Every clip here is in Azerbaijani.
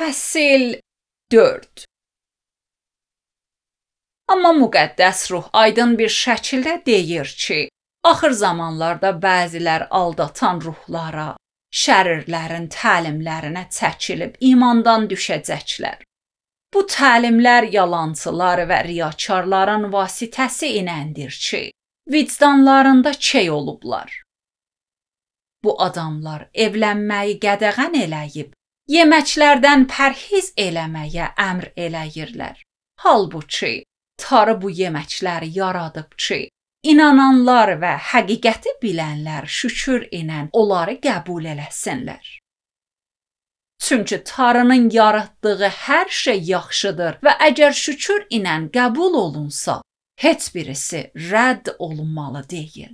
Fəsil 4. Amma müqəddəs ruh aydın bir şəkildə deyir ki, axır zamanlarda bəzilər aldatan ruhlara, şərirlərin təlimlərinə çəkilib imandan düşəcəklər. Bu təlimlər yalançılar və riyakarların vasitəsi iləndir ki, vicdanlarında key olublar. Bu adamlar evlənməyi qədəğən eləyib, yeməklərdən pərhiz eləməyə əmr eləyirlər. Halbuki, Tanrı bu yeməkləri yaradıb ki, inananlar və həqiqəti bilənlər şükür ilə onları qəbul eləsinlər. Çünki Tanrının yaratdığı hər şey yaxşıdır və əgər şükür ilə qəbul olunsa, heç birisi rədd olunmalı deyil.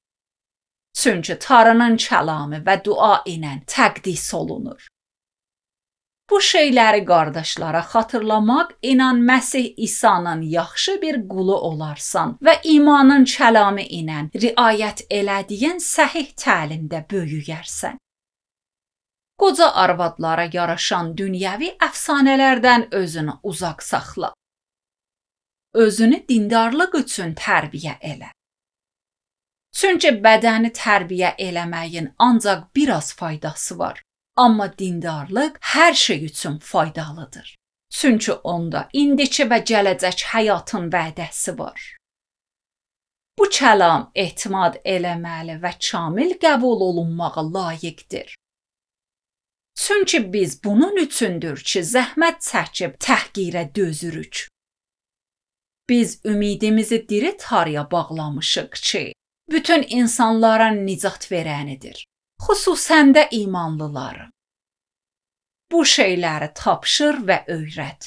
Çünki Tanrının kəlamı və dua ilə təqdis olunur. Bu şeyləri qardaşlara xatırlamaq inan Məsih İsa'nın yaxşı bir qulu olarsan və imanın kəlamı ilə riayət elədiyin səhih təlimdə böyüyərsən. Qoca arvadlara yaraşan dünyəvi əfsanələrdən özünü uzaq saxla. Özünü dindarlıq üçün tərbiyə elə. Çünki bədəni tərbiyə eləməyin ancaq biraz faydası var. Amma dindarlıq hər şey üçün faydalıdır. Çünki onda indiki və gələcək həyatın vədəsi var. Bu kəlam etimad eləməli və kamil qəbul olunmağa layiqdir. Çünki biz bunun üçündür ki, zəhmət çəkib təhqirə dözürük. Biz ümidimizi diri Tanrıya bağlamışıq ki, bütün insanlara nicat verənidir. Xüsusən də imanlıları. Bu şeyləri tapşır və öyrət.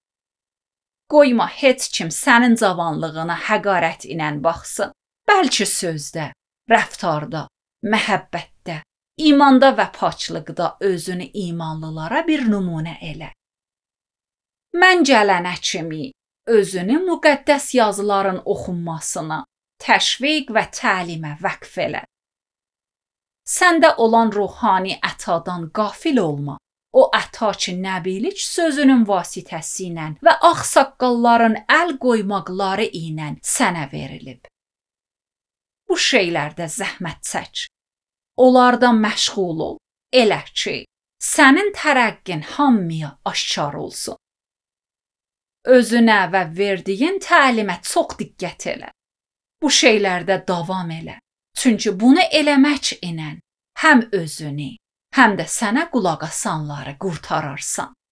Qoyma heç kim sənin cavanlığına həqarət ilə baxsın. Bəlkə sözdə, rəftarda, məhəbbətdə, imanda və paçlıqda özünü imanlılara bir nümunə elə. Mən gələnə kimi özünü müqəddəs yazıların oxunmasına, təşviq və təlimə vəqf elə. Səndə olan ruhani ətadan qafil olma. O əta ki, nəbilik sözünün vasitəsi ilə və ağsaqqalların əl qoymaqları ilə sənə verilib. Bu şeylərdə zəhmət çək. Onlarda məşğul ol. Elə ki, sənin tərəqqin hamıya aşkar olsun. Özünə və verdiyin təlimə çox diqqət elə. Bu şeylərdə davam elə. Çünki bunu eləmək ilə həm özünü, həm də sənə qulaq asanları qurtararsan.